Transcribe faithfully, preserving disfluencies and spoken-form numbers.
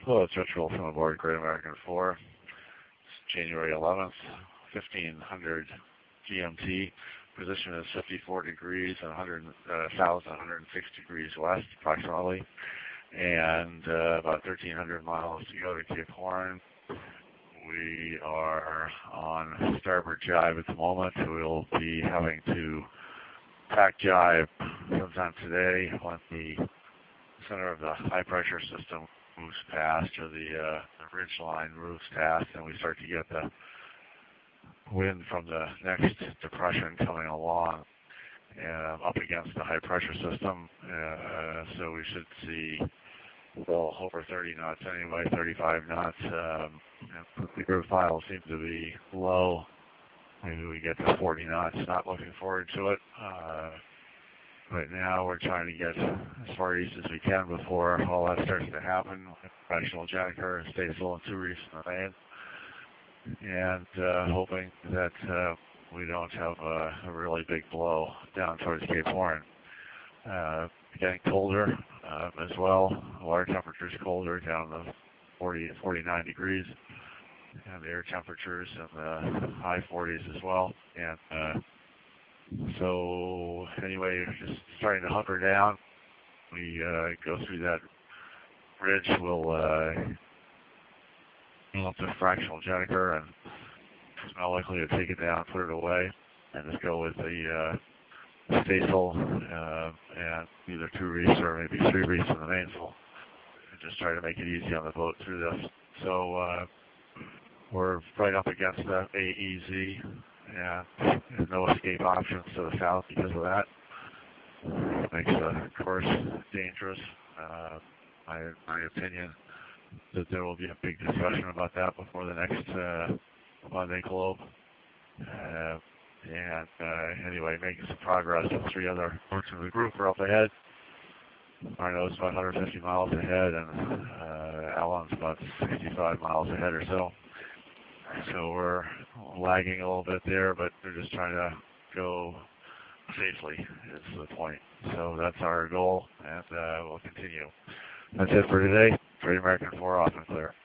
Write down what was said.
Hello, it's Rich Roll from aboard Great American four. It's January eleventh, fifteen hundred G M T. Position is fifty-four degrees and one hundred, uh, south, one hundred six degrees west, approximately, and uh, about thirteen hundred miles to go to Cape Horn. We are on starboard jibe at the moment. We'll be having to pack jibe sometime today when the center of the high pressure system moves past, or the, uh, the ridge line moves past, and we start to get the wind from the next depression coming along uh, up against the high pressure system. Uh, so we should see, well, over thirty knots anyway, thirty-five knots. Um, the group files seem to be low. Maybe we get to forty knots. Not looking forward to it. Uh, Right now, we're trying to get as far east as we can before all that starts to happen. Fractional Janiker, staysail, and two reefs in the main, and uh, hoping that uh, we don't have a, a really big blow down towards Cape Horn. Uh, getting colder uh, as well. Water temperatures colder, down to forty, forty-nine degrees, and the air temperatures in the high forties as well. And uh, So anyway, just starting to hunker down. We uh, go through that ridge. We'll uh, go up to fractional Janiker, and it's not likely to take it down, put it away, and just go with the uh, staysail uh, and either two reefs or maybe three reefs in the mainsail, and just try to make it easy on the boat through this. So uh, we're right up against the A E Z. Yeah, there's no escape options to the south because of that. It makes the course dangerous. Uh, my, my opinion that there will be a big discussion about that before the next uh, Monday Globe. Uh, and uh, anyway, making some progress. The three other boats in the group are up ahead. Arno's about one hundred fifty miles ahead, and uh, Allen's about sixty-five miles ahead or so. So we're lagging a little bit there, but we're just trying to go safely is the point. So that's our goal, and uh, we'll continue. That's it for today. Great American four off and clear.